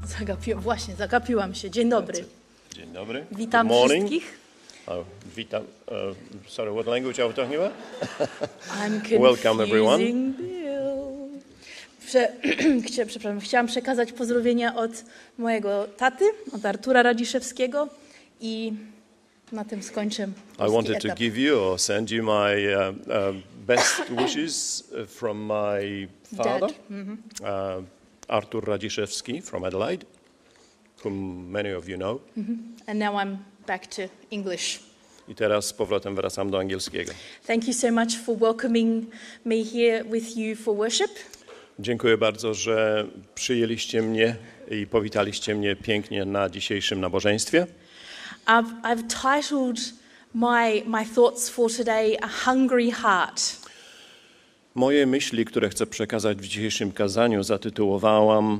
Zagapiłam się. Dzień dobry. Dzień dobry. Witam Good morning. wszystkich. Witam. Sorry, what language are we talking about? I'm Welcome, everyone. confusing Bill. Przepraszam, chciałam przekazać pozdrowienia od mojego taty, od Artura Radziszewskiego i na tym skończę. I wanted to give you or send you my best wishes from my father, Artur Radziszewski from Adelaide, whom many of you know. And now I'm back to English. I teraz z powrotem wracam do angielskiego. Thank you so much for welcoming me here with you for worship. Dziękuję bardzo, że przyjęliście mnie i powitaliście mnie pięknie na dzisiejszym nabożeństwie. I've titled my thoughts for today A Hungry Heart. Moje myśli, które chcę przekazać w dzisiejszym kazaniu, zatytułowałam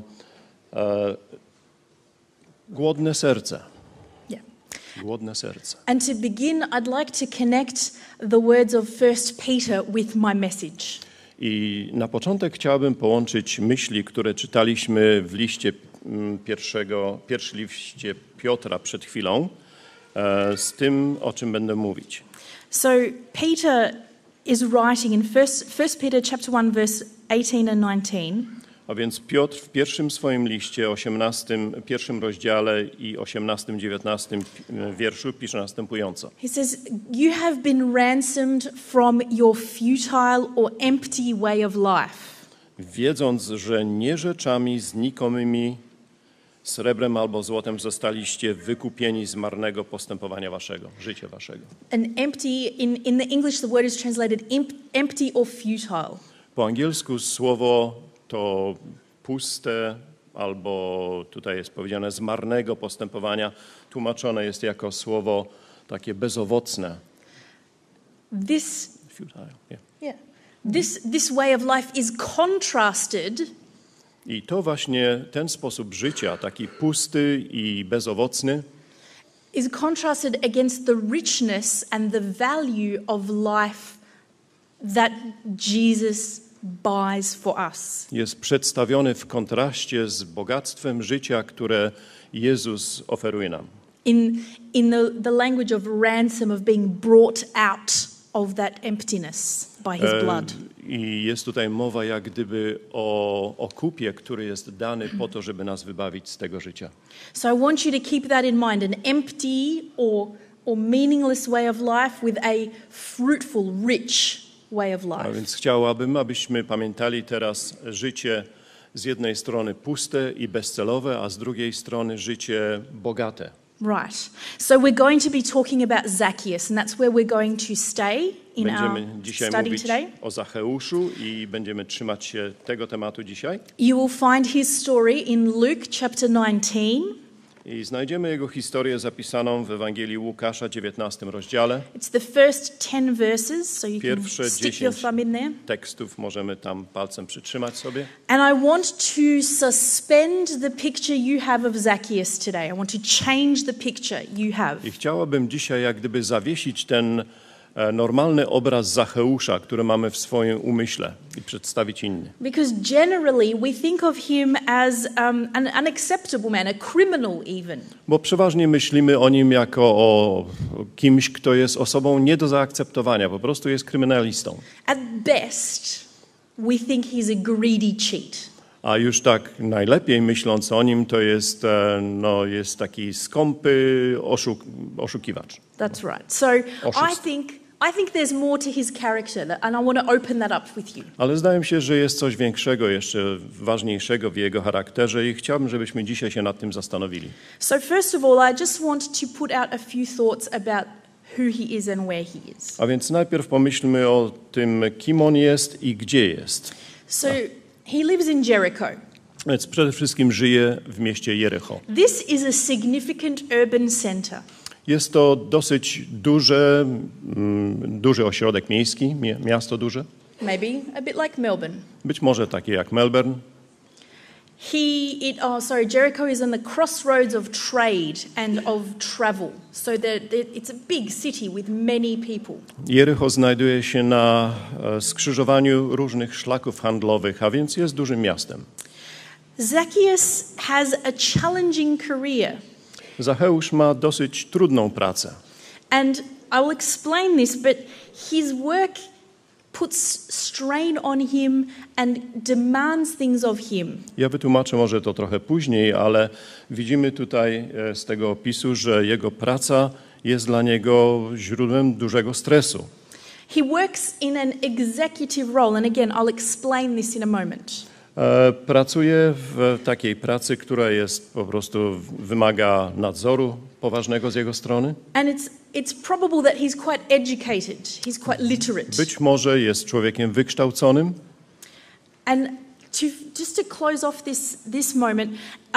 Głodne serce. Yeah. Głodne serce. And to begin, I'd like to connect the words of 1 Peter with my message. I na początek chciałbym połączyć myśli, które czytaliśmy w liście pierwszym liście Piotra przed chwilą, z tym, o czym będę mówić. So Peter is writing in 1 Peter chapter 1 verse 18 and 19. A więc Piotr w pierwszym swoim liście, pierwszym rozdziale i 18-19 wierszu pisze następująco. He says, "You have been ransomed from your futile or empty way of life." Wiedząc, że nie rzeczami znikomymi, srebrem albo złotem zostaliście wykupieni z marnego postępowania waszego, życia waszego. An empty, in the English the word is translated empty or futile. Po angielsku słowo to puste, albo tutaj jest powiedziane z marnego postępowania, tłumaczone jest jako słowo takie bezowocne. Futile, yeah. This way of life is contrasted. I to właśnie ten sposób życia, taki pusty i bezowocny, is contrasted against the richness and the value of life that Jesus buys for us. jest przedstawiony w kontraście z bogactwem życia, które Jezus oferuje nam. In the language of ransom, of being brought out of that emptiness by his blood. I jest tutaj mowa jak gdyby o kupie, który jest dany po to, żeby nas wybawić z tego życia. So I want you to keep that in mind, an empty or meaningless way of life with a fruitful, rich way of A life. więc chciałabym, abyśmy pamiętali teraz życie z jednej strony puste i bezcelowe, a z drugiej strony życie bogate. Right. So we're going to be talking about Zacchaeus, and that's where we're going to stay in Będziemy our dzisiaj study mówić today. o Zacheuszu i będziemy trzymać się tego tematu dzisiaj. You will find his story in Luke chapter 19. I znajdziemy jego historię zapisaną w Ewangelii Łukasza, 19 rozdziale. It's the first 10 verses, so you can Pierwsze stick your 10 thumb in there. tekstów możemy tam palcem przytrzymać sobie. And I want to suspend the picture you have of Zacchaeus today. I want to change the picture you have. I chciałabym dzisiaj jak gdyby zawiesić ten normalny obraz Zacheusza, który mamy w swoim umyśle i przedstawić inny. Because generally we think of him as an unacceptable man, a criminal even. Bo przeważnie myślimy o nim jako o kimś, kto jest osobą nie do zaakceptowania, po prostu jest kryminalistą. At best, we think he's a greedy cheat. A już tak najlepiej myśląc o nim, to jest, jest taki skąpy oszukiwacz. That's right. So Oszust. I think there's more to his character, and I want to open that up with you. Ale zdaje mi się, że jest coś większego, jeszcze ważniejszego w jego charakterze i chciałbym, żebyśmy dzisiaj się nad tym zastanowili. So first of all, I just want to put out a few thoughts about who he is and where he is. A więc najpierw pomyślmy o tym, kim on jest i gdzie jest. So he lives in Jericho. Więc przede wszystkim żyje w mieście Jericho. This is a significant urban center. Jest to dosyć duży ośrodek miejski, miasto duże. Maybe a bit like Melbourne. Być może takie jak Melbourne. Jericho is on the crossroads of trade and of travel. So it's a big city with many people. Jericho znajduje się na skrzyżowaniu różnych szlaków handlowych, a więc jest dużym miastem. Zacchaeus has a challenging career. Zacheusz ma dosyć trudną pracę. And I will explain this, but his work puts strain on him and demands things of him. Ja wytłumaczę może to trochę później, ale widzimy tutaj z tego opisu, że jego praca jest dla niego źródłem dużego stresu. He works in an executive role, and again, I'll explain this in a moment. Pracuje w takiej pracy, która jest po prostu wymaga nadzoru poważnego z jego strony. And it's probable that he's quite educated, he's quite literate. Być może jest człowiekiem wykształconym. And just to close off this moment,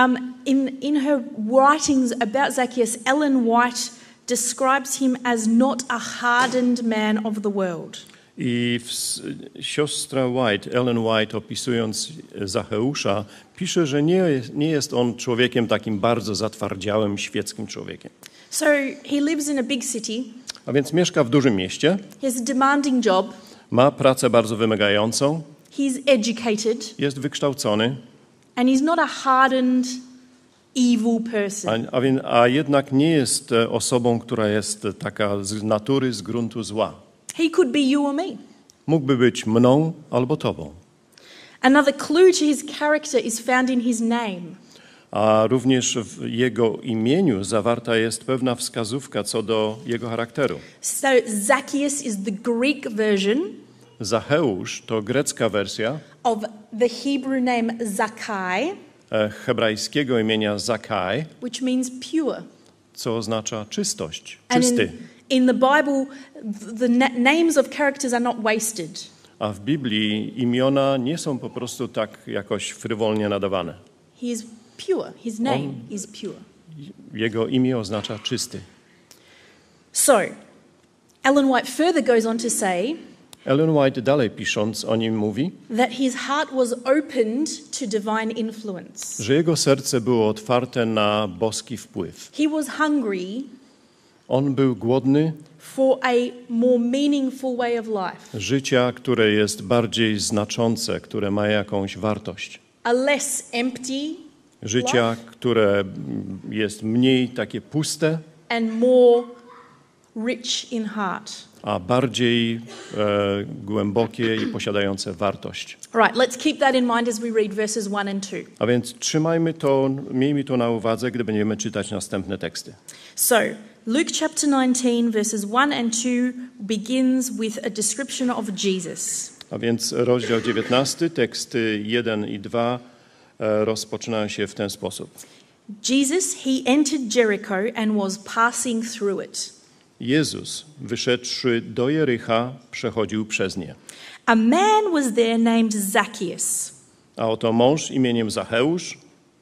in her writings about Zacchaeus, Ellen White describes him as not a hardened man of the world. I siostra White, Ellen White, opisując Zacheusza, pisze, że nie jest on człowiekiem takim bardzo zatwardziałym, świeckim człowiekiem. So he lives in a big city. A więc mieszka w dużym mieście, He has a demanding job. ma pracę bardzo wymagającą, He's educated, jest wykształcony, and he's not a hardened, evil person. a jednak nie jest osobą, która jest taka z natury, z gruntu zła. He could be you or me. Mógłby być mną albo tobą. Another clue to his character is found in his name. A również w jego imieniu zawarta jest pewna wskazówka co do jego charakteru. So Zacchaeus is the Greek version Zacheusz to grecka wersja of the Hebrew name Zakkai, hebrajskiego imienia Zakai, which means pure. co oznacza czystość, And czysty. in the Bible, the names of characters are not wasted. A w Biblii imiona nie są po prostu tak jakoś frywolnie nadawane. He is pure. His name is pure. Jego imię oznacza czysty. So, Ellen White further goes on to say Ellen White dalej pisząc o nim mówi, that his heart was opened to divine influence. że jego serce było otwarte na boski wpływ. He was hungry On był głodny for a more meaningful way of life, życia, które jest bardziej znaczące, które ma jakąś wartość. a less empty Życia, które jest mniej takie puste, and more rich in heart. a bardziej głębokie i posiadające wartość. Right, let's keep that in mind as we read verses 1 and 2. A więc miejmy to na uwadze, gdy będziemy czytać następne teksty. So, Luke chapter 19, verses 1 and 2 begins with a description of Jesus. A więc rozdział 19, teksty 1 i 2 rozpoczynają się w ten sposób. Jesus, he entered Jericho and was passing through it. Jezus, wyszedłszy do Jericha, przechodził przez nie. A man was there named Zacchaeus, A oto mąż imieniem Zacheusz,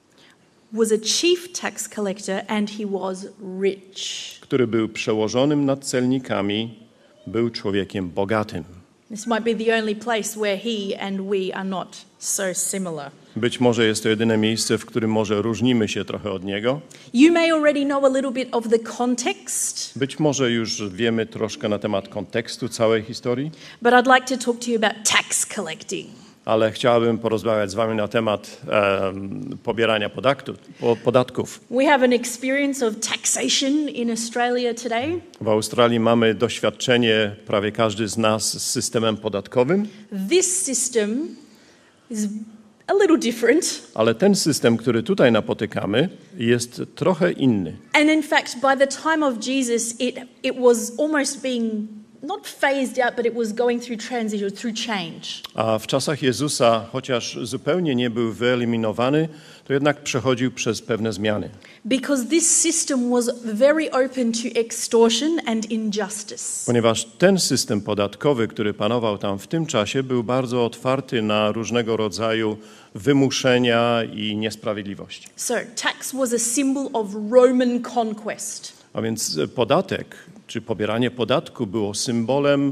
was a chief tax collector and he was rich. który był przełożonym nad celnikami, był człowiekiem bogatym. This might be the only place where he and we are not so similar. Być może jest to jedyne miejsce, w którym może różnimy się trochę od niego. You may already know a little bit of the context, Być może już wiemy troszkę na temat kontekstu całej historii, but I'd like to talk to you about tax collecting. ale chciałbym porozmawiać z wami na temat pobierania podatków. We have an experience of taxation in Australia today. W Australii mamy doświadczenie, prawie każdy z nas, z systemem podatkowym, This system is a little different. ale ten system, który tutaj napotykamy, jest trochę inny. And in fact, by the time of Jesus, it was almost being not phased out, but it was going through transition, through change. A w czasach Jezusa, chociaż zupełnie nie był wyeliminowany, to jednak przechodził przez pewne zmiany. Because this system was very open to extortion and injustice. Ponieważ ten system podatkowy, który panował tam w tym czasie, był bardzo otwarty na różnego rodzaju wymuszenia i niesprawiedliwości. So, tax was a symbol of Roman conquest. A więc podatek, czy pobieranie podatku było symbolem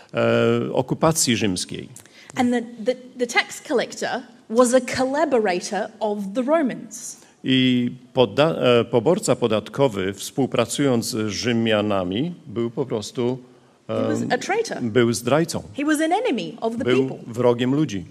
okupacji rzymskiej. And the tax collector was a collaborator of the Romans. I poborca podatkowy, współpracując z Rzymianami, był po prostu He was a traitor. był zdrajcą, He was an enemy of the był people. wrogiem ludzi.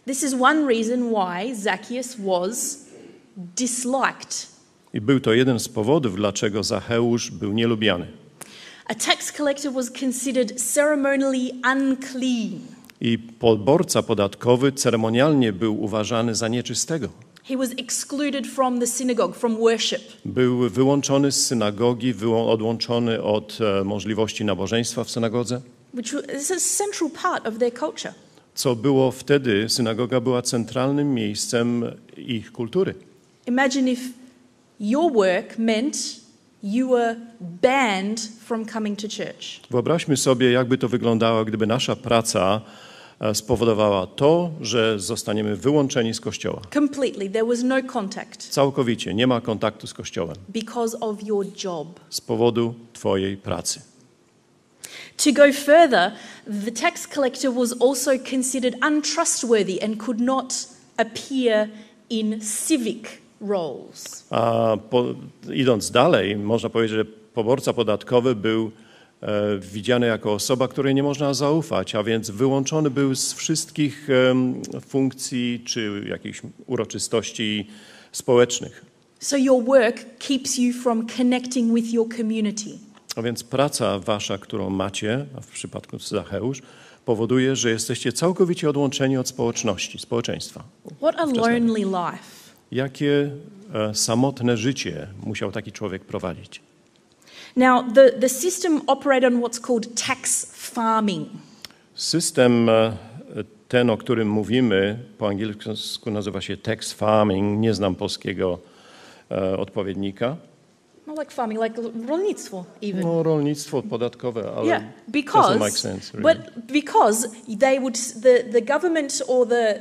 This is one reason why Zacchaeus was disliked. I był to jeden z powodów, dlaczego Zacheusz był nielubiany. A tax collector was considered ceremonially unclean. I poborca podatkowy ceremonialnie był uważany za nieczystego. He was excluded from the synagogue, from worship. Był wyłączony z synagogi, odłączony od możliwości nabożeństwa w synagodze. Which is a central part of their culture. Co było wtedy, synagoga była centralnym miejscem ich kultury. Imagine if your work meant you were banned from coming to church. Wyobraźmy sobie, jakby to wyglądało, gdyby nasza praca spowodowała to, że zostaniemy wyłączeni z kościoła. Completely, there was no contact. Całkowicie, nie ma kontaktu z kościołem. Because of your job. Z powodu twojej pracy. To go further, the tax collector was also considered untrustworthy and could not appear in civic roles. Idąc dalej, można powiedzieć, że poborca podatkowy był widziany jako osoba, której nie można zaufać, a więc wyłączony był z wszystkich funkcji czy jakichś uroczystości społecznych. So your work keeps you from connecting with your community. A więc praca wasza, którą macie, a w przypadku Zacheusz, powoduje, że jesteście całkowicie odłączeni od społeczności, społeczeństwa. What a lonely life. Jakie samotne życie musiał taki człowiek prowadzić? Now, the system operated on what's called tax farming. System ten, o którym mówimy, po angielsku nazywa się tax farming. Nie znam polskiego odpowiednika. Not like farming, like rolnictwo even. No, rolnictwo podatkowe, ale yeah, doesn't make sense, really. But because they would, the government or the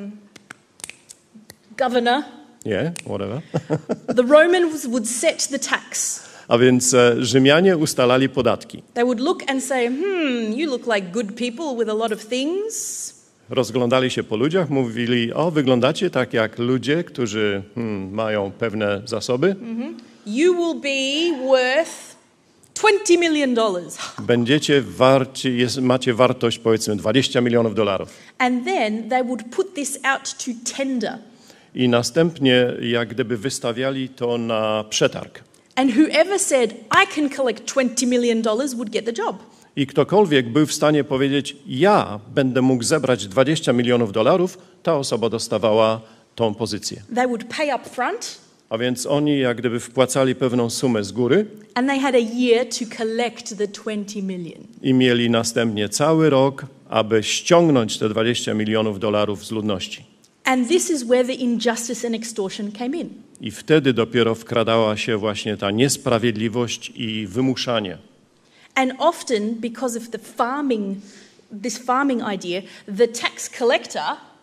governor, yeah, whatever. the Romans would set the tax. A więc Rzymianie ustalali podatki. They would look and say, you look like good people with a lot of things. Rozglądali się po ludziach, mówili, wyglądacie tak jak ludzie, którzy mają pewne zasoby. You will be worth $20 million. Będziecie macie wartość powiedzmy $20 milionów. And then they would put this out to tender. I następnie jak gdyby wystawiali to na przetarg. And whoever said, I can collect $20 million would get the job. I ktokolwiek był w stanie powiedzieć, ja będę mógł zebrać $20 milionów, ta osoba dostawała tą pozycję. They would pay up front. A więc oni jak gdyby wpłacali pewną sumę z góry. And they had a year to collect the 20 million. I mieli następnie cały rok, aby ściągnąć te $20 milionów z ludności. And this is where the injustice and extortion came in. I wtedy dopiero wkradała się właśnie ta niesprawiedliwość i wymuszanie. And often, because of this farming idea, the tax collector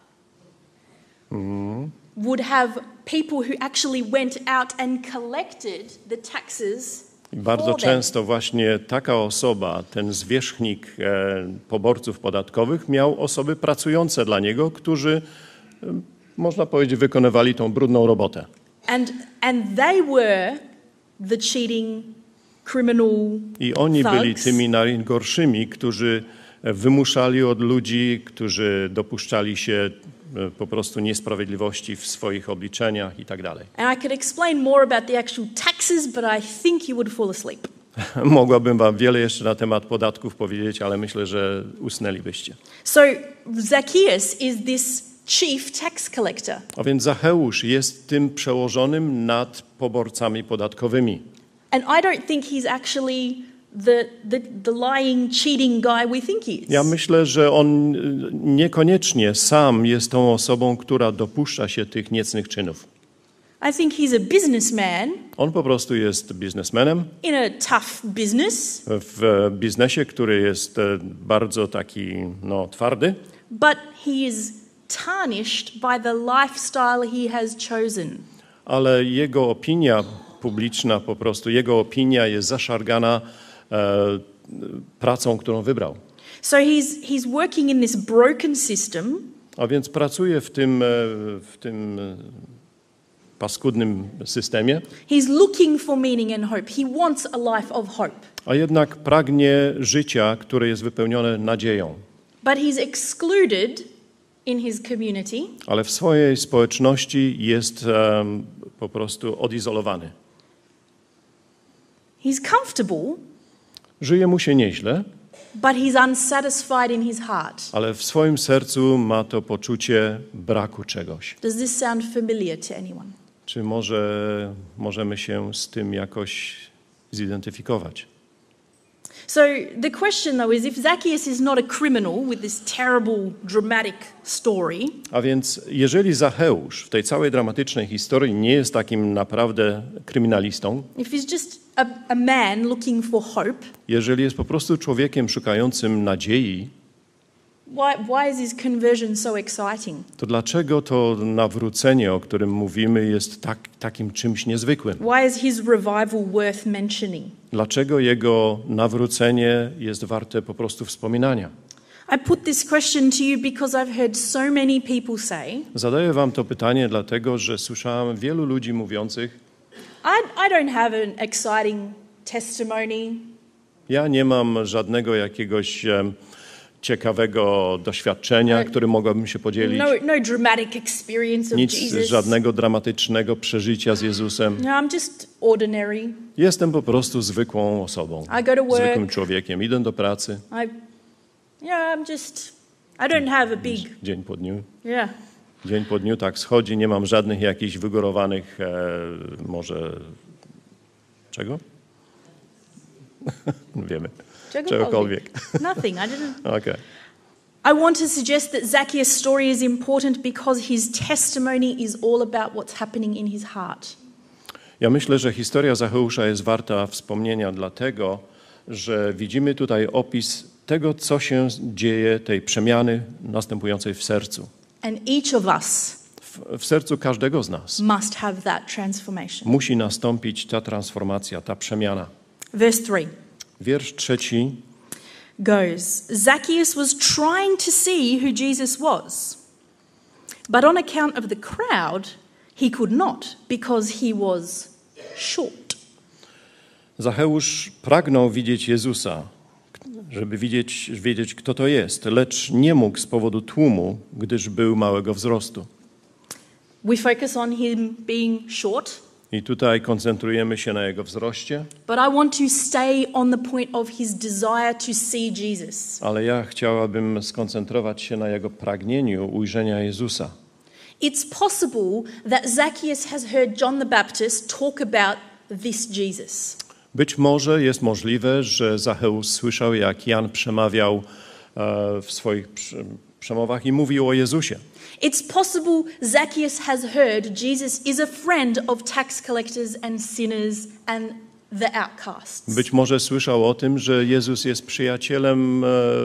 would have people who actually went out and collected the taxes. I bardzo często właśnie taka osoba, ten zwierzchnik poborców podatkowych, miał osoby pracujące dla niego, którzy, można powiedzieć, wykonywali tą brudną robotę. And they were the cheating criminal I oni thugs. byli tymi najgorszymi, którzy wymuszali od ludzi, którzy dopuszczali się po prostu niesprawiedliwości w swoich obliczeniach i tak dalej. And I could explain more about the actual taxes, but I think you would fall asleep. Mogłabym wam wiele jeszcze na temat podatków powiedzieć, ale myślę, że usnęlibyście. So Zacchaeus is this chief tax collector. A więc Zacheusz jest tym przełożonym nad poborcami podatkowymi. And I don't think he's actually the lying, cheating guy we think he is. Ja myślę, że on niekoniecznie sam jest tą osobą, która dopuszcza się tych niecnych czynów. I think he's a businessman. On po prostu jest biznesmenem. In a tough business. W biznesie, który jest bardzo taki, twardy. But he is tarnished by the lifestyle he has chosen. Ale jego opinia publiczna, po prostu jego opinia jest zaszargana pracą, którą wybrał. So he's working in this broken system. A więc pracuje w tym paskudnym systemie. He's looking for meaning and hope. He wants a life of hope. A jednak pragnie życia, które jest wypełnione nadzieją. But he's excluded in his community. Ale w swojej społeczności jest po prostu odizolowany. He's comfortable, Żyje mu się nieźle, but he's unsatisfied in his heart. ale w swoim sercu ma to poczucie braku czegoś. Does this sound familiar to anyone? Czy możemy się z tym jakoś zidentyfikować? So the question though is, if Zacchaeus is not a criminal with this terrible, dramatic story, A więc jeżeli Zacheusz w tej całej dramatycznej historii nie jest takim naprawdę kryminalistą, if he's just a man looking for hope, jeżeli jest po prostu człowiekiem szukającym nadziei, why is his conversion so exciting? to dlaczego to nawrócenie, o którym mówimy, jest takim czymś niezwykłym? Why is his revival worth mentioning? Dlaczego jego nawrócenie jest warte po prostu wspominania? I put this question to you because I've heard so many people say, Zadaję wam to pytanie dlatego, że słyszałem wielu ludzi mówiących: I don't have an exciting testimony. ja nie mam żadnego jakiegoś ciekawego doświadczenia, którym mogłabym się podzielić. No dramatic experience of Nic, Jesus. żadnego dramatycznego przeżycia z Jezusem. No, I'm just ordinary. Jestem po prostu zwykłą osobą, I go to work. zwykłym człowiekiem. Idę do pracy I don't have a big, dzień po dniu. yeah. Dzień po dniu tak schodzi, nie mam żadnych jakichś wygórowanych, może czego? Wiemy. Czegokolwiek. Nothing. I didn't. Okay. I want to suggest that Zacchaeus' story is important because his testimony is all about what's happening in his heart. Ja myślę, że historia Zacheusza jest warta wspomnienia dlatego, że widzimy tutaj opis tego, co się dzieje, tej przemiany następującej w sercu. And each of us W sercu każdego z nas must have that transformation. musi nastąpić ta transformacja, ta przemiana. Verse 3 Wiersz 3 goes, Zacchaeus was trying to see who Jesus was, but on account of the crowd, he could not because he was short. Zacheusz pragnął widzieć Jezusa, żeby wiedzieć, kto to jest, lecz nie mógł z powodu tłumu, gdyż był małego wzrostu. We focus on him being short, I tutaj koncentrujemy się na jego wzroście, but I want to stay on the point of his desire to see Jesus. ale ja chciałabym skoncentrować się na jego pragnieniu ujrzenia Jezusa. It's possible that Zacchaeus has heard John the Baptist talk about this Jesus. Być może jest możliwe, że Zacheusz słyszał, jak Jan przemawiał w swoich przemowach i mówił o Jezusie. It's possible Zacchaeus has heard Jesus is a friend of tax collectors and sinners and the outcasts. Być może słyszał o tym, że Jezus jest przyjacielem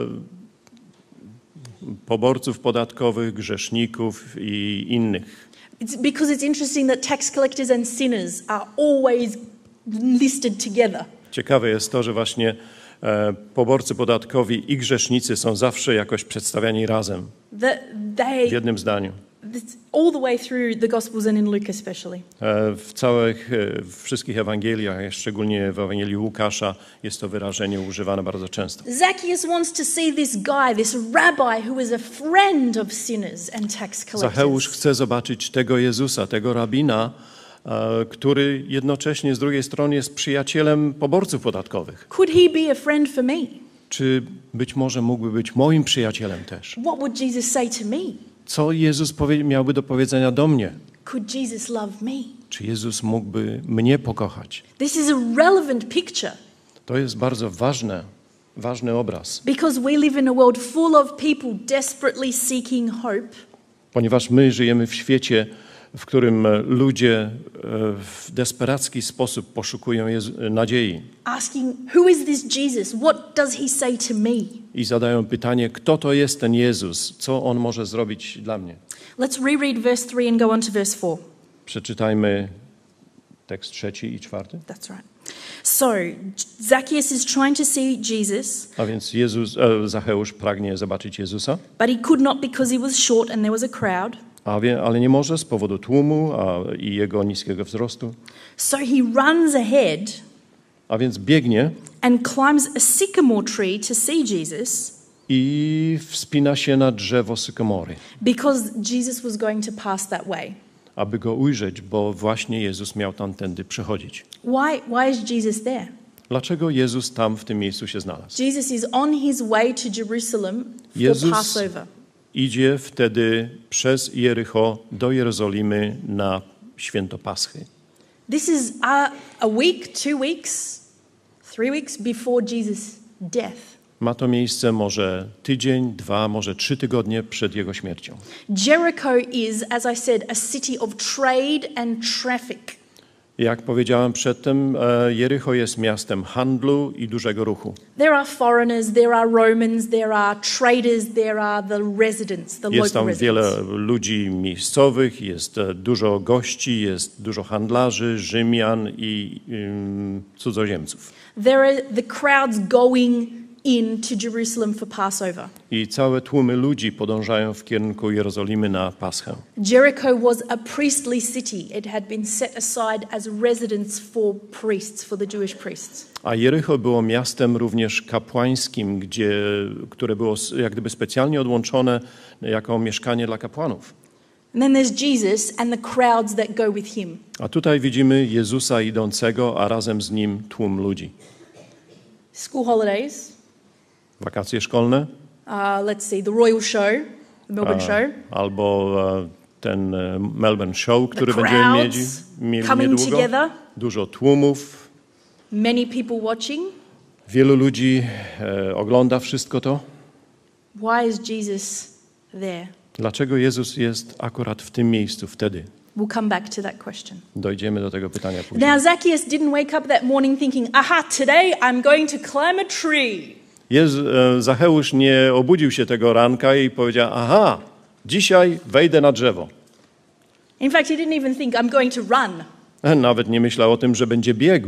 poborców podatkowych, grzeszników i innych. Because it's interesting that tax collectors and sinners are always listed together. Ciekawe jest to, że właśnie poborcy podatkowi i grzesznicy są zawsze jakoś przedstawiani razem, w jednym zdaniu. All the way through the Gospels and in Luke especially. W wszystkich Ewangeliach, szczególnie w Ewangelii Łukasza, jest to wyrażenie używane bardzo często. Zacchaeus wants to see this guy, this rabbi who is a friend of sinners and tax collectors. Zacheusz chce zobaczyć tego Jezusa, tego rabina, który jednocześnie z drugiej strony jest przyjacielem poborców podatkowych. Could he be a friend for me? Czy być może mógłby być moim przyjacielem też? What would Jesus say to me? Co Jezus miałby do powiedzenia do mnie? Could Jesus love me? Czy Jezus mógłby mnie pokochać? This is a relevant picture To jest bardzo ważny obraz, because we live in a world full of people desperately seeking hope. ponieważ my żyjemy w świecie, w którym ludzie w desperacki sposób poszukują nadziei Asking, who is this Jesus? What does he say to me? i zadają pytanie, kto to jest ten Jezus? Co On może zrobić dla mnie? Let's reread verse 3 and go on to verse 4. Przeczytajmy tekst 3 i 4. That's right. So, Zacchaeus is trying to see Jesus, A więc Zacheusz pragnie zobaczyć Jezusa, but he could not because he was short and there was a crowd. ale nie może z powodu tłumu i jego niskiego wzrostu. So he runs ahead A więc biegnie and climbs a sycamore tree to see Jesus. i wspina się na drzewo sykomory, because Jesus was going to pass that way. aby go ujrzeć, bo właśnie Jezus miał tamtędy przechodzić. Why is Jesus there? Dlaczego Jezus tam w tym miejscu się znalazł? Jesus is on his way to Jerusalem for Jezus Passover. idzie wtedy przez Jericho do Jerozolimy na święto Paschy. This is a week, 2 weeks, 3 weeks before Jesus' death. Ma to miejsce może tydzień, 2, może 3 tygodnie przed jego śmiercią. Jericho is, as I said, a city of trade and traffic. Jak powiedziałem przedtem, Jericho jest miastem handlu i dużego ruchu. There are foreigners, there are Romans, there are traders, there are the residents, the Jest local tam wiele residents. ludzi miejscowych, jest dużo gości, jest dużo handlarzy, Rzymian i cudzoziemców. There are the crowds going into Jerusalem for Passover. I całe tłumy ludzi podążają w kierunku Jerozolimy na Paschę. Jericho was a priestly city. It had been set aside as residence for priests, for the Jewish priests. A Jericho było miastem również kapłańskim, które było jak gdyby specjalnie odłączone jako mieszkanie dla kapłanów. And then there's Jesus and the crowds that go with him. A tutaj widzimy Jezusa idącego, a razem z nim tłum ludzi. School holidays. Wakacje szkolne, Let's see, the Royal Show, the Melbourne Show. albo ten Melbourne Show, który The będziemy crowds mieli coming niedługo. together. Dużo tłumów, Many people watching. wielu ludzi ogląda wszystko to. Why is Jesus there? Dlaczego Jezus jest akurat w tym miejscu wtedy? We'll come back to that question. Dojdziemy do tego pytania później. Now, Zacchaeus didn't wake up that morning thinking, aha, today I'm going to climb a tree. Zacheusz nie obudził się tego ranka i powiedział, aha, dzisiaj wejdę na drzewo. In fact, he didn't even think, I'm going to run. Nawet nie myślał o tym, że będzie biegł.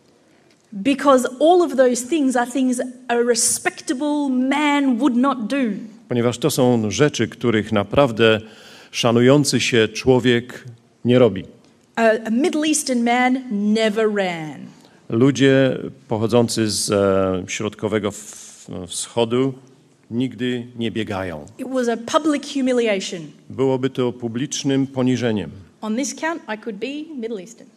Because all of those things are things a respectable man would not do. Ponieważ to są rzeczy, których naprawdę szanujący się człowiek nie robi. A Middle Eastern man never ran. Ludzie pochodzący z środkowego wschodu nigdy nie biegają. It was a public humiliation. Byłoby to publicznym poniżeniem. On this count, I could be Middle Eastern.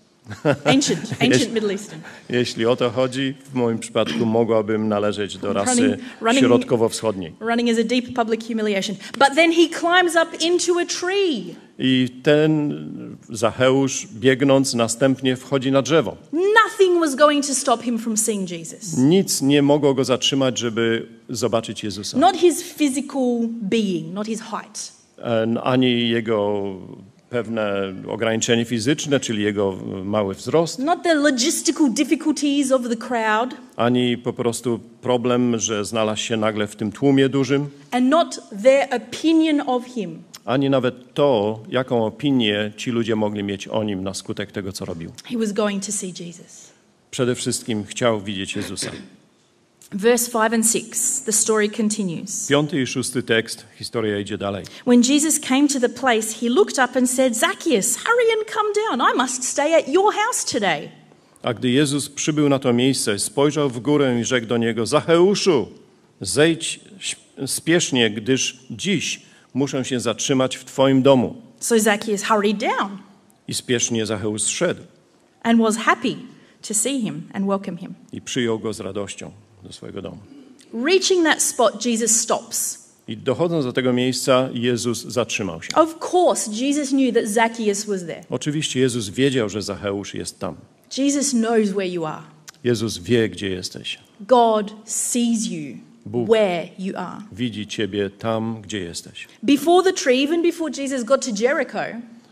Ancient Middle Eastern. Jeśli o to chodzi, w moim przypadku mogłabym należeć do rasy Running- środkowo-wschodniej. Running is a deep public humiliation. But then he climbs up into a tree. I ten Zacheusz, biegnąc, następnie wchodzi na drzewo. Nothing was going to stop him from seeing Jesus. Nic nie mogło go zatrzymać, żeby zobaczyć Jezusa. Not his physical being, not his height. Ani jego pewne ograniczenie fizyczne, czyli jego mały wzrost, Not the logistical difficulties of the crowd. ani po prostu problem, że znalazł się nagle w tym tłumie dużym, And not their opinion of him. ani nawet to, jaką opinię ci ludzie mogli mieć o nim na skutek tego, co robił. He was going to see Jesus. Przede wszystkim chciał widzieć Jezusa. Verse 5 and 6, the story continues. 5. i 6. tekst, historia idzie dalej. When Jesus came to the place, he looked up and said, Zacchaeus, hurry and come down. I must stay at your house today. A gdy Jezus przybył na to miejsce, spojrzał w górę i rzekł do niego, Zacheuszu, zejdź spiesznie, gdyż dziś muszę się zatrzymać w twoim domu. So Zacchaeus hurried down I spiesznie Zacheusz zszedł and was happy to see him and welcome him. i przyjął go z radością do swojego domu. Reaching that spot, Jesus stops. I dochodząc do tego miejsca, Jezus zatrzymał się. Of course, Jesus knew that Zacchaeus was there. Oczywiście Jezus wiedział, że Zacheusz jest tam. Jesus knows where you are. Jezus wie, gdzie jesteś. God sees you Bóg where you are. widzi ciebie tam, gdzie jesteś. Before the tree, even before Jesus got to Jericho,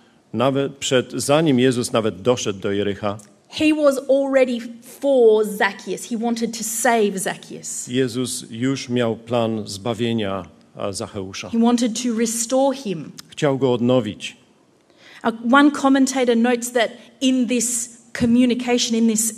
Zanim Jezus nawet doszedł do Jericha, he was already for Zacchaeus. He wanted to save Zacchaeus. Jezus już miał plan zbawienia Zacheusza. He wanted to restore him. Chciał go odnowić. One commentator notes that in this communication,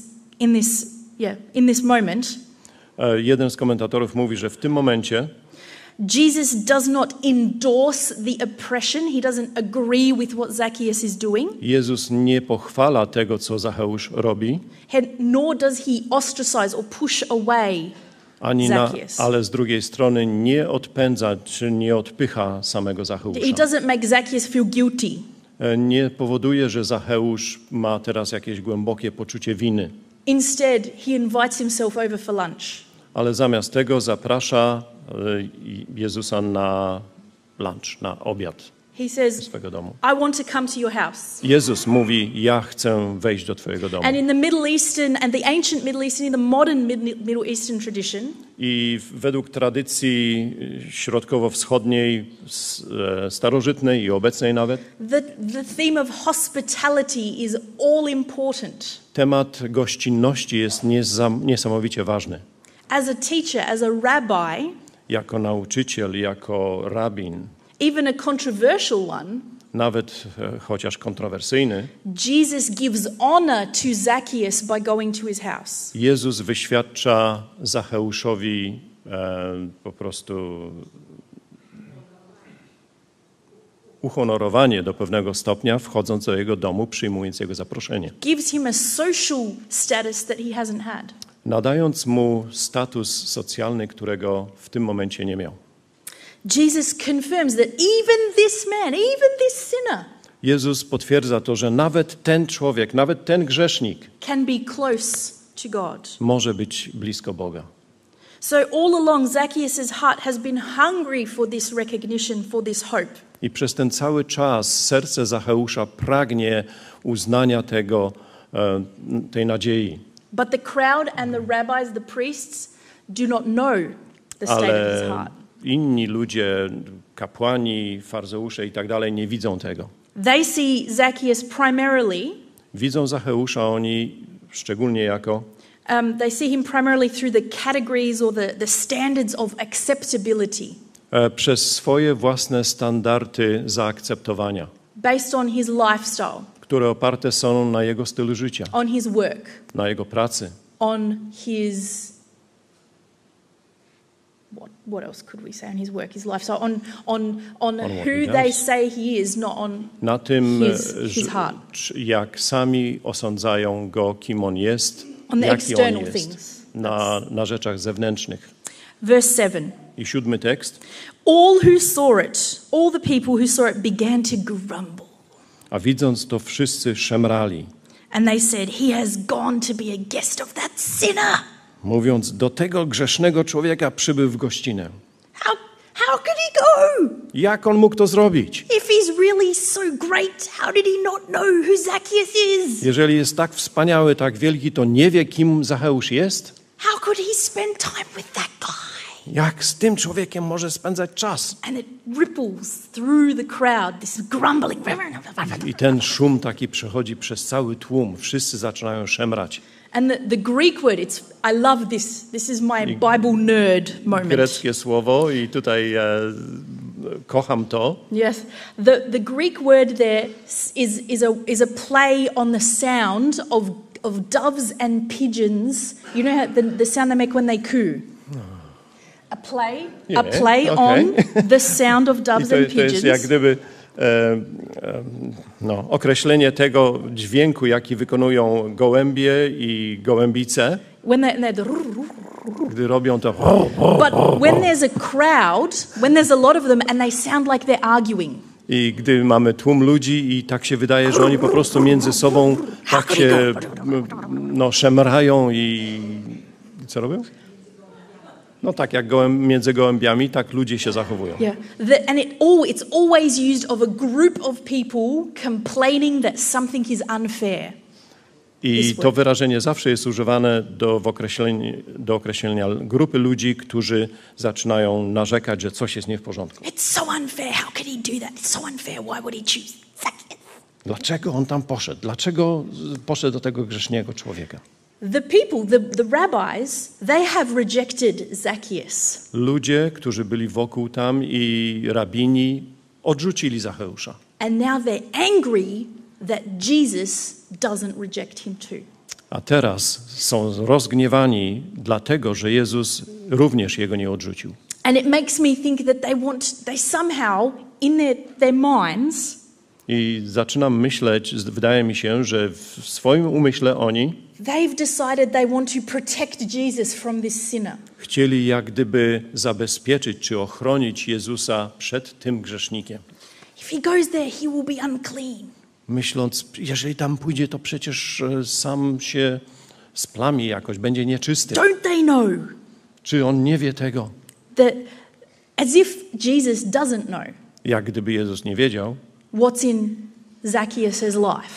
in this moment, Jeden z komentatorów mówi, że w tym momencie Jesus does not endorse the oppression. He doesn't agree with what Zacchaeus is doing. Jezus nie pochwala tego, co Zacheusz robi, Nor does he ostracize or push away Zacchaeus. Ale z drugiej strony nie odpędza czy nie odpycha samego He Zacheusza. doesn't make Zacchaeus feel guilty. Nie powoduje, że Zacheusz ma teraz jakieś głębokie poczucie winy. Instead, he invites himself over for lunch. Ale zamiast tego zaprasza Jezusa na lunch, na obiad He do says, swego domu. I want to come to your house. Jezus mówi, ja chcę wejść do twojego domu. And in the Middle Eastern and the ancient Middle Eastern, in the modern Middle Eastern tradition, I według tradycji środkowo-wschodniej, starożytnej i obecnej nawet, the theme of hospitality is all important. temat gościnności jest niesamowicie ważny. As a teacher, as a rabbi, Jako nauczyciel, jako rabin, even a controversial one, nawet chociaż kontrowersyjny, Jesus gives honor to Zacchaeus by going to his house. Jezus wyświadcza Zacheuszowi po prostu uhonorowanie do pewnego stopnia, wchodząc do jego domu, przyjmując jego zaproszenie. Gives him a social status that he hasn't had. Nadając mu status socjalny, którego w tym momencie nie miał. Jesus confirms that even this man, even this sinner, Jezus potwierdza to, że nawet ten człowiek, nawet ten grzesznik can be close to God. może być blisko Boga. So all along, Zacchaeus' heart has been hungry for this recognition, for this hope. I przez ten cały czas serce Zacheusza pragnie uznania tej nadziei. But the crowd and the rabbis, the priests, do not know the state of his Ale heart. inni ludzie, kapłani, faryzeusze i tak dalej nie widzą tego. They see Zacchaeus primarily, Widzą Zacheusza oni szczególnie jako they see him primarily through the categories or the standards of acceptability, przez swoje własne standardy zaakceptowania, based on his lifestyle, które oparte są na jego stylu życia, on his work, na jego pracy. on his what else could we say on his work, his lifestyle, on what who he they does. say he is, not on Na tym, his heart. jak sami osądzają go, kim on jest, On the jaki on external jest, things. na rzeczach zewnętrznych. Verse 7. I 7 tekst. All who saw it, all the people who saw it began to grumble. A widząc to wszyscy szemrali, And they said, he has gone to be a guest of that sinner. mówiąc, do tego grzesznego człowieka przybył w gościnę. How could he go? Jak on mógł to zrobić? If he's really so great, how did he not know who Zacchaeus is? Jeżeli jest tak wspaniały, tak wielki, to nie wie, kim Zacheusz jest? How could he spend time with that guy? Jak z tym człowiekiem może spędzać czas? And it ripples through the crowd, this grumbling. I ten szum taki przechodzi przez cały tłum. Wszyscy zaczynają szemrać. And the Greek word, I love this. This is my Bible nerd moment. Greckie słowo i tutaj kocham to. Yes, the Greek word there is a play on the sound of doves and pigeons. You know how the sound they make when they coo. A play on the sound of doves and To pigeons. jest jak gdyby określenie tego dźwięku, jaki wykonują gołębie i gołębice, When they're gdy robią to. but when there's a crowd, when there's a lot of them and they sound like they're arguing. I gdy mamy tłum ludzi i tak się wydaje, że oni po prostu między sobą tak się szemrają i co robią? No tak jak między gołębiami, tak ludzie się zachowują. Yeah, and it's always used of a group of people complaining that something is unfair. I to wyrażenie zawsze jest używane do określenia grupy ludzi, którzy zaczynają narzekać, że coś jest nie w porządku. It's so unfair. How could he do that? It's so unfair. Why would he choose Zacchaeus? Dlaczego on tam poszedł? Dlaczego poszedł do tego grzesznego człowieka? The people, the rabbis, they have rejected Zacchaeus. Ludzie, którzy byli wokół tam i rabini odrzucili Zacheusza. And now they're angry that Jesus doesn't reject him too. A teraz są rozgniewani dlatego, że Jezus również jego nie odrzucił. And it makes me think that they somehow in their minds I zaczynam myśleć, wydaje mi się, że w swoim umyśle oni they've decided they want to protect Jesus from this sinner. chcieli jak gdyby zabezpieczyć czy ochronić Jezusa przed tym grzesznikiem. If he goes there, he will be unclean. Myśląc, jeżeli tam pójdzie, to przecież sam się splami jakoś, będzie nieczysty. Don't they know Czy on nie wie tego? that, as if Jesus doesn't know Jak gdyby Jezus nie wiedział, what's in Zacchaeus'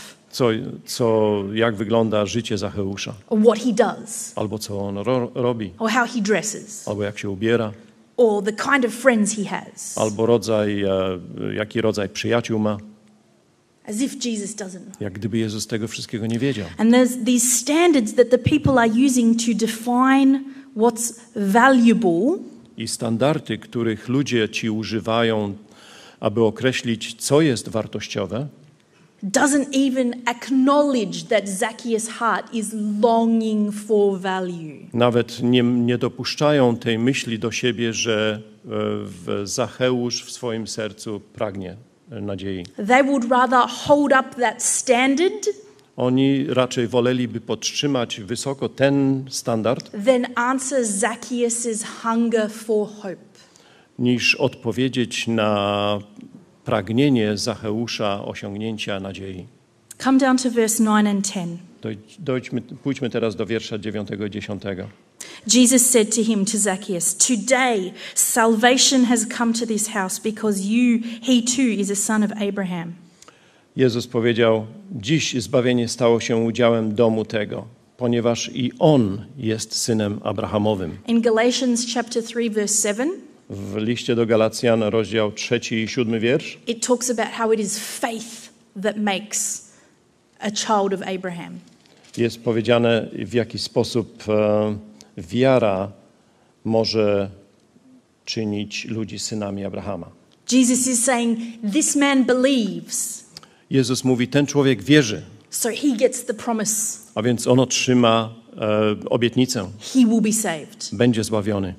life, jak wygląda życie Zacheusza, or what he does, albo co on robi, or how he dresses, albo jak się ubiera, or the kind of friends he has, albo jaki rodzaj przyjaciół ma. as if Jesus doesn't know. Jak gdyby Jezus tego wszystkiego nie wiedział. And there's these standards that the people are using to define what's valuable I standardy, których ludzie ci używają, aby określić, co jest wartościowe, doesn't even acknowledge that Zacchaeus' heart is longing for value. nawet nie dopuszczają tej myśli do siebie, że Zacheusz w swoim sercu pragnie nadziei. They would rather hold up that standard Oni raczej woleliby podtrzymać wysoko ten standard, than answer Zacchaeus' hunger for hope. niż odpowiedzieć na pragnienie Zacheusza osiągnięcia nadziei. Come down to verse 9 and 10. Pójdźmy teraz do wiersza 9 i 10. Jesus said to him, to Zacchaeus, "Today salvation has come to this house because he too is a son of Abraham. Jezus powiedział, dziś zbawienie stało się udziałem domu tego, ponieważ i on jest synem Abrahamowym. In Galatians chapter 3 verse 7, W liście do Galacjan, rozdział 3 i 7 wiersz, it talks about how it is faith that makes a child of Abraham. jest powiedziane, w jaki sposób wiara może czynić ludzi synami Abrahama. Jesus is saying, this man believes, Jezus mówi, ten człowiek wierzy, so he gets the promise. a więc on otrzyma obietnicę, He will be saved. będzie zbawiony.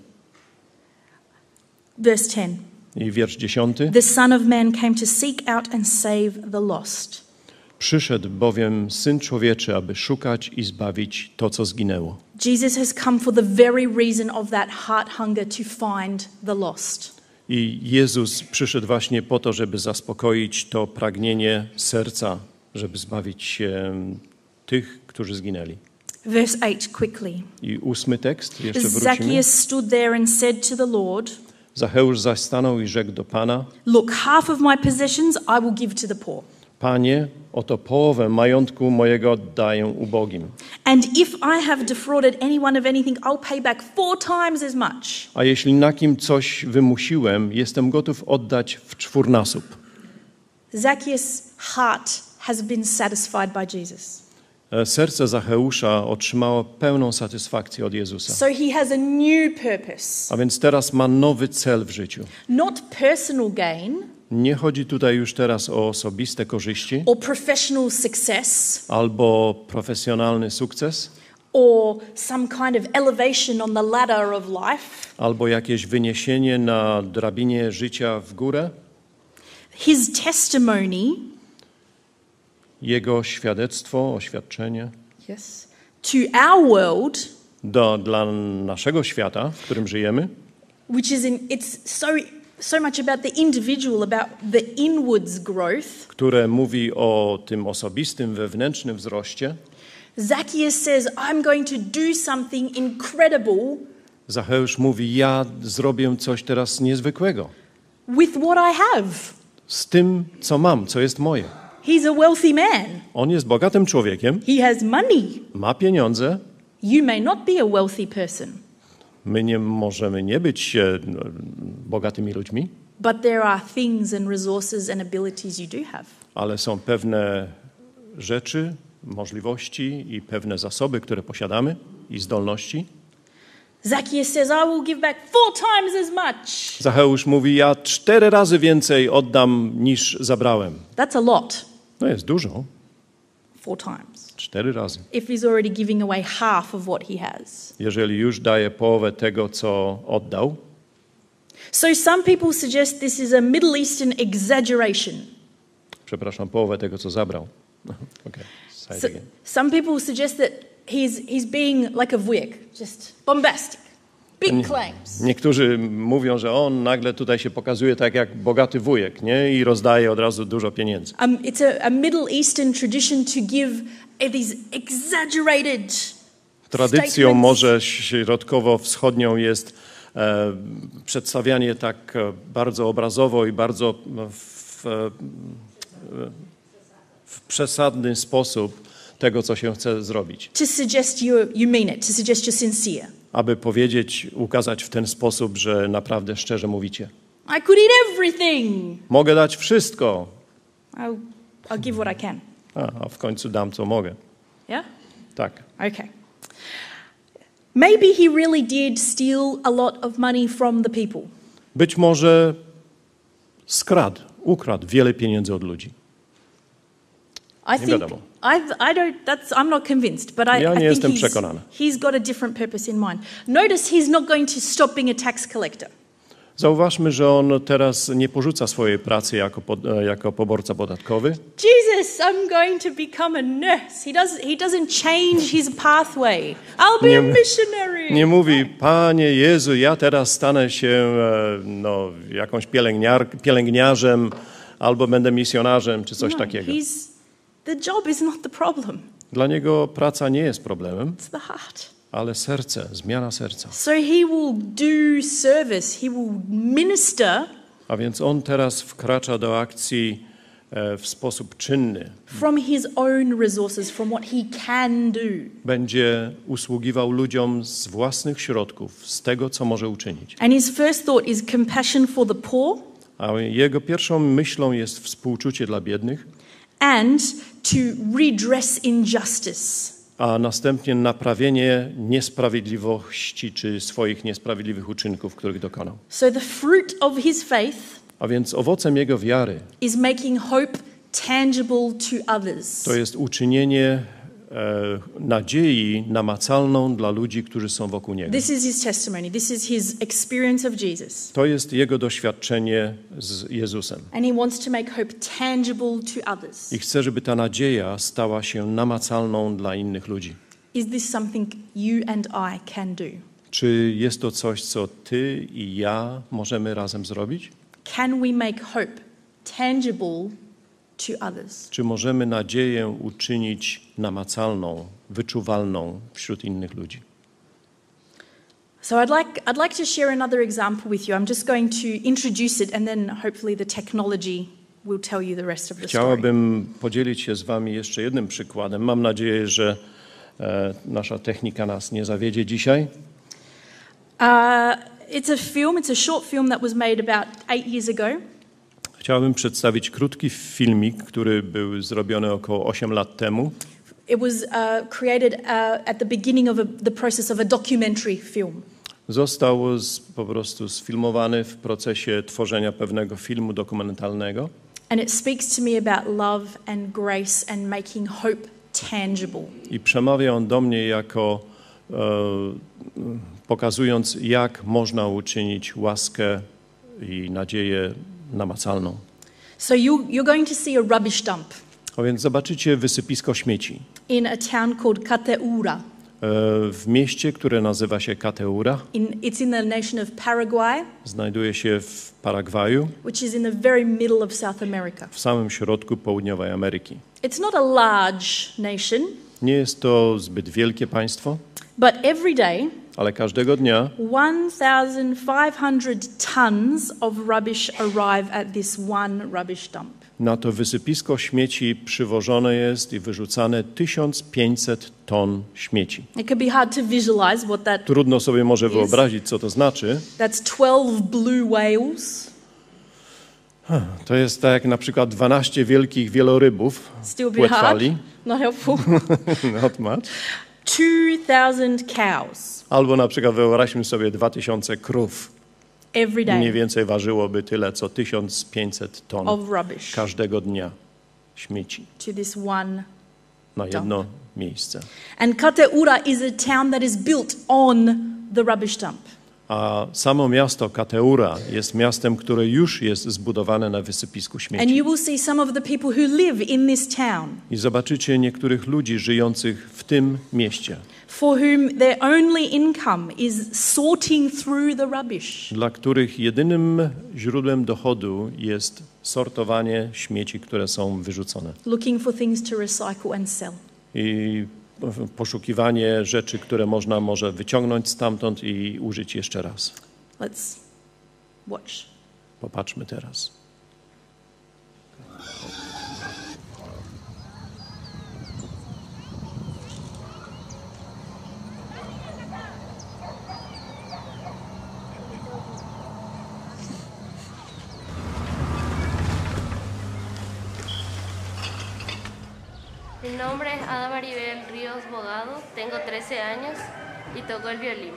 Verse 10. I wiersz 10. The Son of Man came to seek out and save the lost. Przyszedł bowiem Syn Człowieczy, aby szukać i zbawić to, co zginęło. Jesus has come for the very reason of that heart hunger to find the lost. I Jezus przyszedł właśnie po to, żeby zaspokoić to pragnienie serca, żeby zbawić tych, którzy zginęli. Verse 8 quickly. I 8 tekst, jeszcze wrócimy. Zacchaeus stood there and said to the Lord, Zacheusz zaś stanął i rzekł do Pana, look, half of my possessions I will give to the poor. Panie, oto połowę majątku mojego oddaję ubogim. And if I have defrauded anyone of anything, I'll pay back 4 times as much. A jeśli na kim coś wymusiłem, jestem gotów oddać w 4-nasób. Zacchaeus' heart has been satisfied by Jesus. Serce Zacheusza otrzymało pełną satysfakcję od Jezusa. So he has a new purpose. A więc teraz ma nowy cel w życiu. Not personal gain Nie chodzi tutaj już teraz o osobiste korzyści or professional success albo profesjonalny sukces, or some kind of elevation on the ladder of life. albo jakieś wyniesienie na drabinie życia w górę. His testimony, Jego świadectwo, oświadczenie yes, to our world, dla naszego świata, w którym żyjemy, which is it's so much about the individual, about the inwards growth. które mówi o tym osobistym, wewnętrznym wzroście. Zacchaeus says, I'm going to do something incredible Zacheusz mówi, ja zrobię coś teraz niezwykłego with what I have. z tym, co mam, co jest moje. He's a wealthy man. On jest bogatym człowiekiem, He has money. ma pieniądze. You may not be a wealthy person, My nie możemy nie być bogatymi ludźmi, but there are things and resources and abilities you do have. ale są pewne rzeczy, możliwości i pewne zasoby, które posiadamy i zdolności. Zacchaeus says, I will give back 4 times as much. Zacheusz mówi, ja 4 razy więcej oddam niż zabrałem. That's a lot. No jest dużo, 4 times. 4 razy. If he's already giving away half of what he has. Jeżeli już daje połowę tego, co oddał. So some people suggest this is a Middle Eastern exaggeration. Przepraszam, połowę tego, co zabrał. Okay. So, some people suggest that he's being like a wujek, just bombastic, big claims. Niektórzy mówią, że on nagle tutaj się pokazuje tak jak bogaty wujek, nie? I rozdaje od razu dużo pieniędzy. It's a Middle Eastern tradition to give these exaggerated Tradycją może środkowo-wschodnią jest przedstawianie tak bardzo obrazowo i bardzo w przesadny sposób tego, co się chce zrobić. To suggest you mean it, to suggest you're sincere. Aby powiedzieć, ukazać w ten sposób, że naprawdę szczerze mówicie. I could eat everything. Mogę dać wszystko. I'll give what I can. A w końcu dam, co mogę. Yeah? Tak. Okay. Maybe he really did steal a lot of money from the people. Być może ukradł wiele pieniędzy od ludzi. I'm not convinced, but I think he's got a different purpose in mind. Notice he's not going to stop being a tax collector. Zauważmy, że on teraz nie porzuca swojej pracy jako poborca podatkowy. Jesus, I'm going to become a nurse. He doesn't change his pathway. I'll be a missionary. Nie mówi, Panie Jezu, ja teraz stanę się jakąś pielęgniarzem albo będę misjonarzem czy coś takiego. The job is not the problem. Dla niego praca nie jest problemem. It's the heart. Ale serce, zmiana serca. So he will do service, he will minister. A więc on teraz wkracza do akcji w sposób czynny. From his own resources, from what he can do. Będzie usługiwał ludziom z własnych środków, z tego, co może uczynić. And his first thought is compassion for the poor. A jego pierwszą myślą jest współczucie dla biednych. And to redress injustice. A następnie naprawienie niesprawiedliwości czy swoich niesprawiedliwych uczynków, których dokonał. So the fruit of his faith A więc owocem jego wiary is making hope tangible to others. To jest uczynienie nadziei namacalną dla ludzi, którzy są wokół niego. This is his testimony. This is his experience of Jesus. To jest jego doświadczenie z Jezusem. And he wants to make hope tangible to others. I chce, żeby ta nadzieja stała się namacalną dla innych ludzi. Is this something you and I can do? Czy jest to coś, co ty i ja możemy razem zrobić? Can we make hope tangible to others? Czy możemy nadzieję uczynić namacalną, wyczuwalną wśród innych ludzi? So I'd like to share another example with you. I'm just going to introduce it and then hopefully the technology will tell you the rest of the story. Chciałabym podzielić się z wami jeszcze jednym przykładem. Mam nadzieję, że nasza technika nas nie zawiedzie dzisiaj. It's a short film that was made about 8 years ago. Chciałbym przedstawić krótki filmik, który był zrobiony około 8 lat temu. It was created at the beginning of the process of a documentary film. Został po prostu sfilmowany w procesie tworzenia pewnego filmu dokumentalnego. And it speaks to me about love and grace and making hope tangible. I przemawia on do mnie jako pokazując, jak można uczynić łaskę i nadzieję namacalną. So you're going to see a rubbish dump. A więc zobaczycie wysypisko śmieci. In a town called Cateura. W mieście, które nazywa się Cateura. It's in the nation of Paraguay. Znajduje się w Paragwaju. Which is in the very middle of South America. W samym środku południowej Ameryki. It's not a large nation. Nie jest to zbyt wielkie państwo. But every day, ale każdego dnia 1,500 tons of rubbish arrive at this one rubbish dump. Na to wysypisko śmieci przywożone jest i wyrzucane 1500 ton śmieci. It can be hard to visualize what that Trudno sobie może wyobrazić, co to znaczy. That's 12 blue whales. To jest tak jak na przykład 12 wielkich wielorybów płetwali. Not helpful. Not much. 2,000 cows. Albo na przykład wyobraźmy sobie 2000 krów. Every day. Mniej więcej ważyłoby tyle, co 1500 ton of rubbish. Każdego dnia śmieci. To this one na jedno miejsce. And Cateura is a town that is built on the rubbish dump. A samo miasto Kateura jest miastem, które już jest zbudowane na wysypisku And śmieci. you will see some of the people who live in this town, I zobaczycie niektórych ludzi żyjących w tym mieście, for whom their only income is sorting through the rubbish. dla których jedynym źródłem dochodu jest sortowanie śmieci, które są wyrzucone. Looking for things to recycle and sell. I poszukiwanie rzeczy, które można może wyciągnąć stamtąd i użyć jeszcze raz. Let's watch. Popatrzmy teraz. Mi nombre es Ada Maribel Ríos Bogado, tengo 13 años y toco el violín.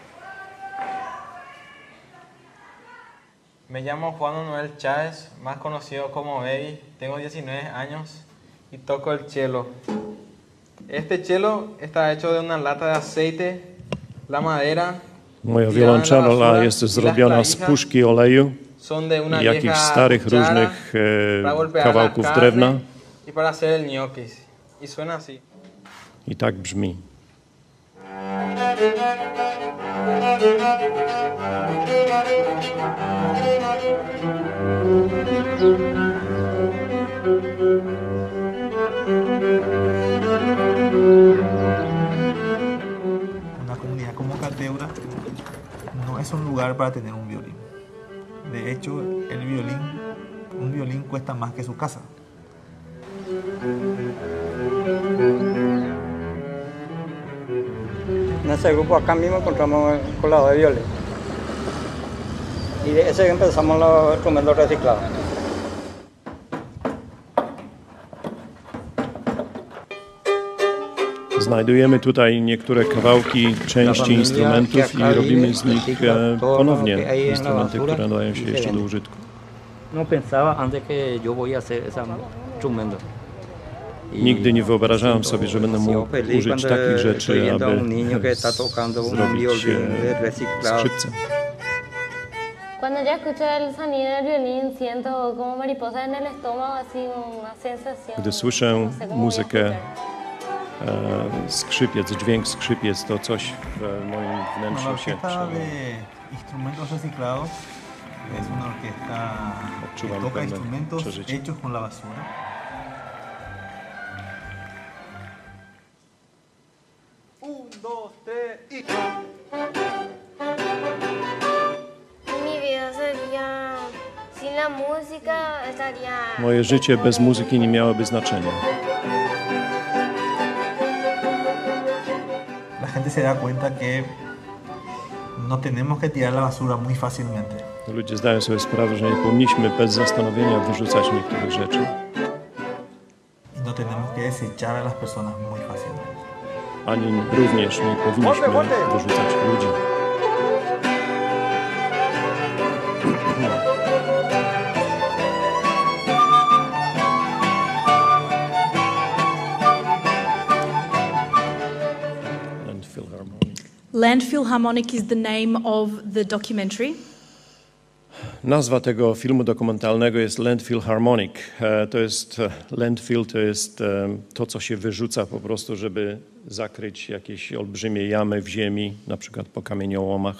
Me llamo Juan Manuel Chávez, más conocido como Baby, tengo 19 años y toco el cello. Este cello está hecho de una lata de aceite, la madera, Moja wiolonczela jest zrobiona z puszki oleju son de una i jakichś vieja starych cuchara różnych para golpear la kawałków carne drewna y para hacer el ñoquis. Y suena así. i tak brzmi. Una comunidad como Cateura no es un lugar para tener un violín. De hecho, un violín cuesta más que su casa. En ese grupo acá mismo encontramos el colado de violín. Y de ese empezamos los instrumentos reciclados. Znajdujemy tutaj niektóre kawałki, części instrumentów i robimy z nich ponownie instrumenty, które nadają się jeszcze do użytku. No pensaba antes que yo voy a hacer ese instrumento. Nigdy nie wyobrażałem sobie, że będę mógł użyć takich rzeczy, aby zrobić skrzypce. Cuando yo escucho el sonido del violín siento como mariposa en el estómago, así una sensación. Gdy słyszę muzykę, skrzypiec, dźwięk skrzypiec, to coś w moim La wnętrzu się orquesta przełamuje. de instrumentos reciclados es una orquesta que Odczuwam toca pewne instrumentos przeżycie. hechos con la basura. Mi vida sería sin la música estaría. Moje życie bez muzyki nie miałoby znaczenia. La gente se da cuenta que no tenemos que tirar la basura muy fácilmente. Ludzie zdają sobie sprawę, że nie powinniśmy bez zastanowienia wyrzucać niektórych rzeczy. Y no tenemos que desechar a las personas muy fácilmente. Ani również nie powinniśmy wyrzucać ludzi. Land Philharmonic is the name of the documentary. Nazwa tego filmu dokumentalnego jest Land Philharmonic. Landfill to jest to, co się wyrzuca po prostu, żeby zakryć jakieś olbrzymie jamy w ziemi, na przykład po kamieniołomach.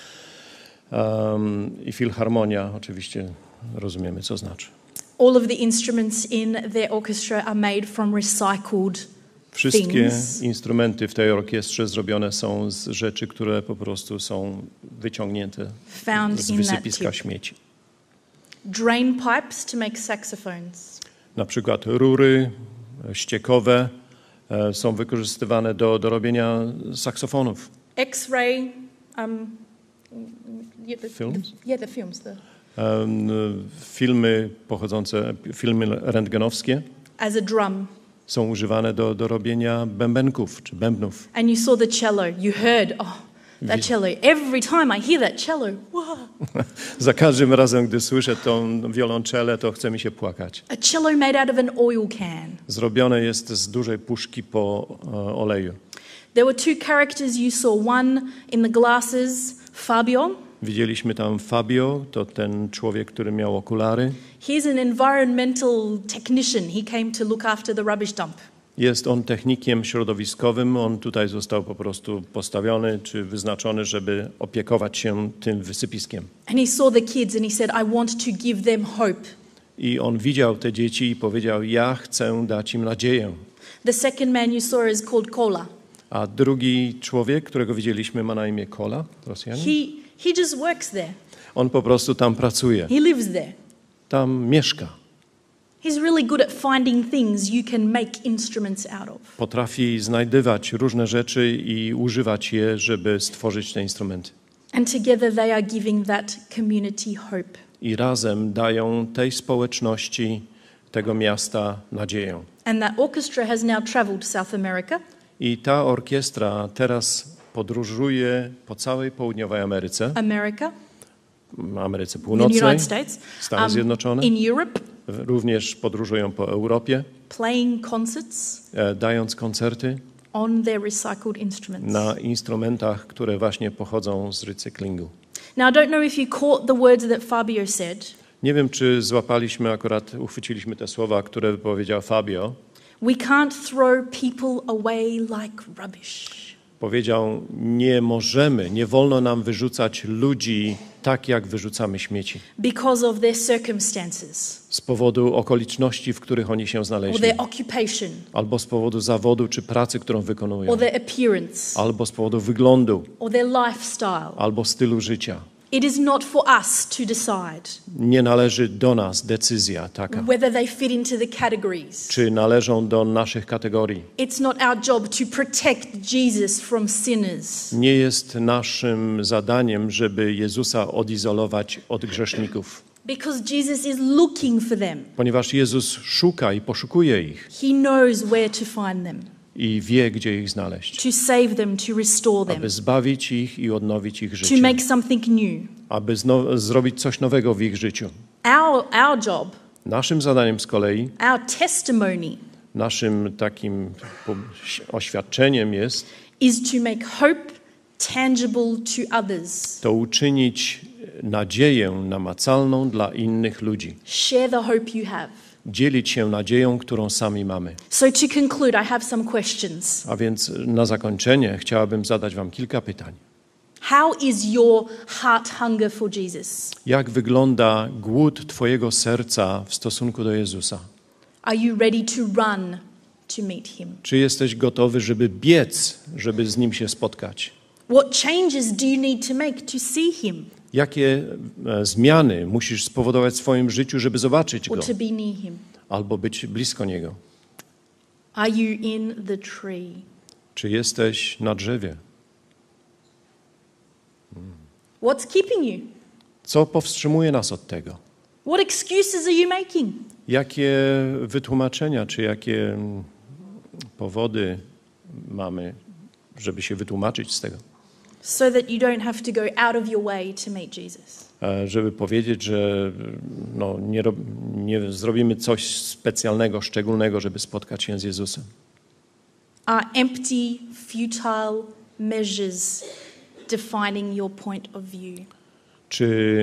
I filharmonia, oczywiście rozumiemy, co znaczy. All of the instruments in their orchestra are made from recycled Wszystkie things. instrumenty w tej orkiestrze zrobione są z rzeczy, które po prostu są wyciągnięte Found z in that wysypiska tip. śmieci. Drain pipes to make saxophones. Na przykład rury ściekowe są wykorzystywane do robienia saksofonów. X-ray, Films? the films. Filmy rentgenowskie As a drum. są używane do robienia bębenków czy bębnów. And you saw the cello. You heard, that cello. Every time I hear that cello, wow. Za każdym razem, gdy słyszę tą wiolonczelę, to chce mi się płakać. A cello made out of an oil can. Zrobione jest z dużej puszki po oleju. There were two characters you saw, one in the glasses Fabio. Widzieliśmy tam Fabio, to ten człowiek, który miał okulary. He's an environmental technician. He came to look after the rubbish dump. Jest on technikiem środowiskowym. On tutaj został po prostu postawiony czy wyznaczony, żeby opiekować się tym wysypiskiem. And he saw the kids and he said, I want to give them hope. I on widział te dzieci i powiedział, ja chcę dać im nadzieję. The second man you saw is called Kola. A drugi człowiek, którego widzieliśmy, ma na imię Kola, Rosjanin. He just works there. On po prostu tam pracuje, He lives there. tam mieszka. He's really good at finding things you can make instruments out of. Potrafi znajdywać różne rzeczy i używać je, żeby stworzyć te instrumenty. And together they are giving that community hope. I razem dają tej społeczności, tego miasta nadzieję. And that orchestra has now traveled to South America. I ta orkiestra teraz podróżuje po całej południowej Ameryce, Ameryce the Północnej, United States, Stany Zjednoczone. in Europe, Również podróżują po Europie, playing concerts dając koncerty on their recycled instruments. na instrumentach, które właśnie pochodzą z recyklingu. Now, I don't know if you caught the words that Fabio said. Nie wiem, czy złapaliśmy akurat, uchwyciliśmy te słowa, które wypowiedział Fabio. We can't throw people away like rubbish. Powiedział, nie wolno nam wyrzucać ludzi tak, jak wyrzucamy śmieci. Because of their circumstances Z powodu okoliczności, w których oni się or znaleźli. their occupation Albo z powodu zawodu czy pracy, którą wykonują. or their appearance Albo z powodu wyglądu, or their lifestyle. albo stylu życia. It is not for us to decide Nie należy do nas decyzja taka, whether they fit into the categories. czy należą do naszych kategorii. It's not our job to protect Jesus from sinners. Nie jest naszym zadaniem, żeby Jezusa odizolować od grzeszników, Because Jesus is looking for them. ponieważ Jezus szuka i poszukuje ich He knows where to find them, i wie, gdzie ich znaleźć, to save them, to restore them, aby zbawić ich i odnowić ich to życie, make something new. aby zrobić coś nowego w ich życiu. Our job, Naszym zadaniem z kolei, our testimony naszym takim oświadczeniem jest is to make hope tangible to others. to uczynić nadzieję namacalną dla innych ludzi. Share the hope you have. Dzielić się nadzieją, którą sami mamy. So to conclude, I have some questions. A więc na zakończenie chciałabym zadać wam kilka pytań. How is your heart hunger for Jesus? Jak wygląda głód twojego serca w stosunku do Jezusa? Are you ready to run to meet him? Czy jesteś gotowy, żeby biec, żeby z Nim się spotkać? What changes do you need to make to see him Jakie zmiany musisz spowodować w swoim życiu, żeby zobaczyć Go or to be near him? albo być blisko Niego? Are you in the tree? Czy jesteś na drzewie? What's keeping you? Co powstrzymuje nas od tego? What excuses are you making? Jakie wytłumaczenia, czy jakie powody mamy, żeby się wytłumaczyć z tego? So that you don't have to go out of your way to meet Jesus. Żeby powiedzieć, że nie zrobimy coś specjalnego, szczególnego, żeby spotkać się z Jezusem. Are empty, futile measures defining your point of view? Czy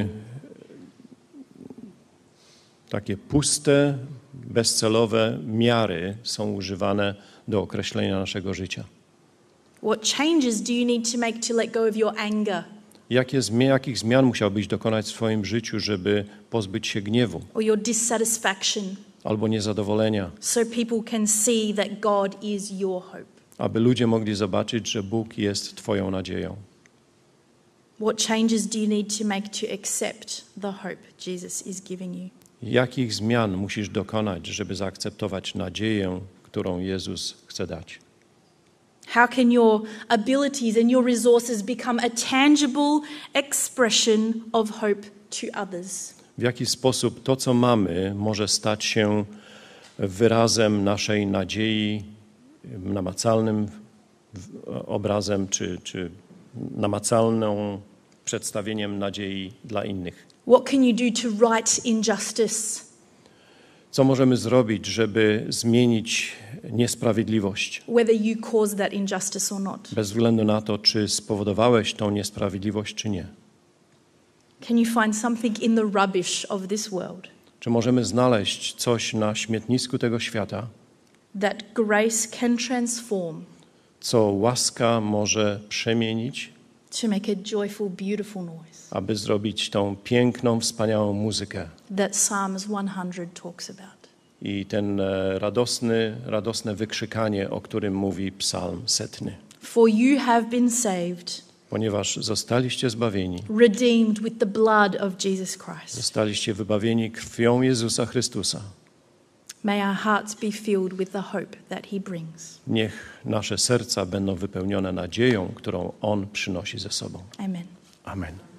takie puste, bezcelowe miary są używane do określenia naszego życia? What changes do you need to make to let go of your anger Jakich zmian musiałbyś dokonać w swoim życiu, żeby pozbyć się gniewu or your dissatisfaction albo niezadowolenia, so people can see that God is your hope? aby ludzie mogli zobaczyć, że Bóg jest Twoją nadzieją? What changes do you need to make to accept the hope Jesus is giving you? Jakich zmian musisz dokonać, żeby zaakceptować nadzieję, którą Jezus chce dać? How can your abilities and your resources become a tangible expression of hope to others? W jaki sposób to, co mamy, może stać się wyrazem naszej nadziei, namacalnym obrazem, czy namacalną przedstawieniem nadziei dla innych? What can you do to right injustice? Co możemy zrobić, żeby zmienić niesprawiedliwość? whether you caused that injustice or not? Bez względu na to, czy spowodowałeś tą niesprawiedliwość, czy nie. Can you find something in the rubbish of this world Czy możemy znaleźć coś na śmietnisku tego świata, that grace can transform co łaska może przemienić, to make a joyful, beautiful noise aby zrobić tą piękną, wspaniałą muzykę that Psalms 100 talks about? i ten radosne wykrzykanie, o którym mówi Psalm 100. For you have been saved, Ponieważ zostaliście zbawieni, redeemed with the blood of Jesus Christ. zostaliście wybawieni krwią Jezusa Chrystusa. May our hearts be filled with the hope that He brings. Niech nasze serca będą wypełnione nadzieją, którą On przynosi ze sobą. Amen. Amen.